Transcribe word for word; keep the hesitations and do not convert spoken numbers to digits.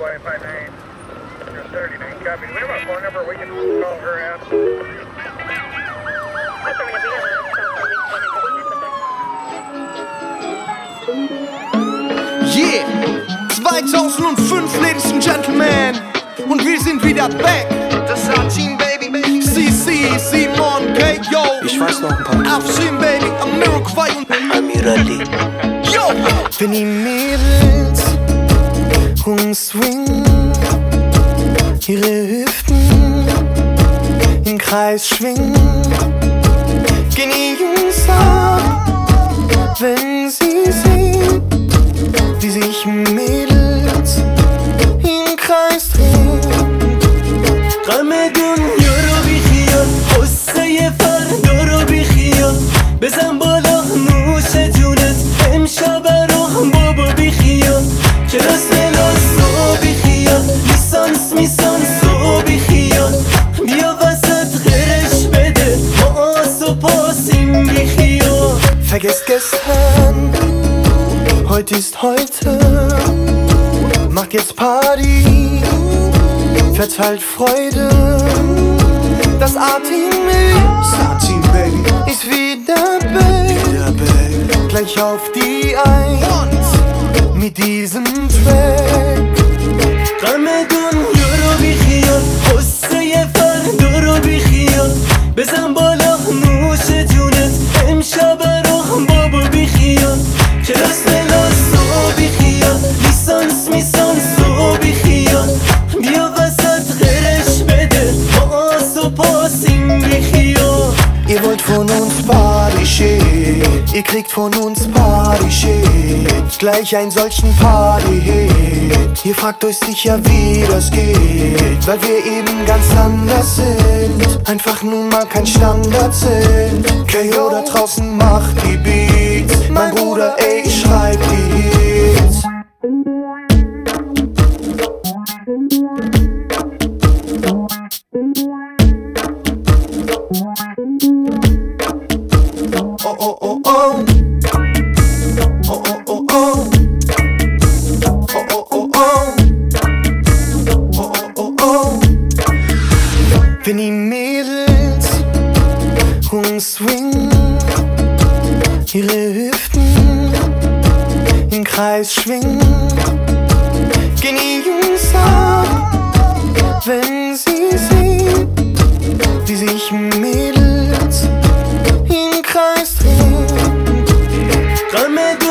twenty-five nine, just thirty-nine, copy. Do we have a phone number we can call her at? Yeah, zweitausendfünf, Ladies and Gentlemen, und wir sind wieder back. Das ist our Team, baby, baby. C C, Simon, K, yo. Ich weiß noch ein paar. Afshin, baby, Amirquai und Amir Ali. Yo! Wenn die Mädels rumswingen, ihre Hüften im Kreis schwingen, gehen die Jungs ab, wenn sie sehen, wie sich Mädels im Kreis drehen. غمدون یارو بی خیال قصه فردا رو بی خیال بزن بالا نوش جونت امشب رو بابا بی خیال کلاس ملاس رو بی خیال لیسانس میسانس رو بی خیال بیا وسط غرش بده ما آس و پاسیم بی خیال. Vergesst gestern, heute ist heute, macht jetzt Party, verteilt Freude. Das A-Team ist, ist wieder back, gleich auf die Eins mit diesem Track. غمدون یارو بی خیال قصه فردا رو بی خیال بزن بالا نوش جونت امشب رو بابا بی خیال کلاس ملاس رو بی خیال لیسانس میسانس رو بی خیال بیا وسط غرش بده ما آس و پاسیم بی خیال. Ihr wollt von uns Party-Shit, ihr kriegt von uns Party-Shit, gleich einen solchen Party-Hit. Ihr fragt euch sicher, wie das geht, weil wir eben ganz anders sind, einfach nun mal kein Standard sind. K O da draußen macht die Beats, mein Bruder, ey, ich schreib die Hits. Oh, oh, oh, oh. Oh, oh, oh, oh. Oh, oh, oh, oh. Oh, oh, oh, oh. Wenn die Mädels rumswingen, ihre Hüften im Kreis schwingen, gehen die Jungs ab, wenn sie sehen, wie sich Mädels im Kreis drehen. غمدون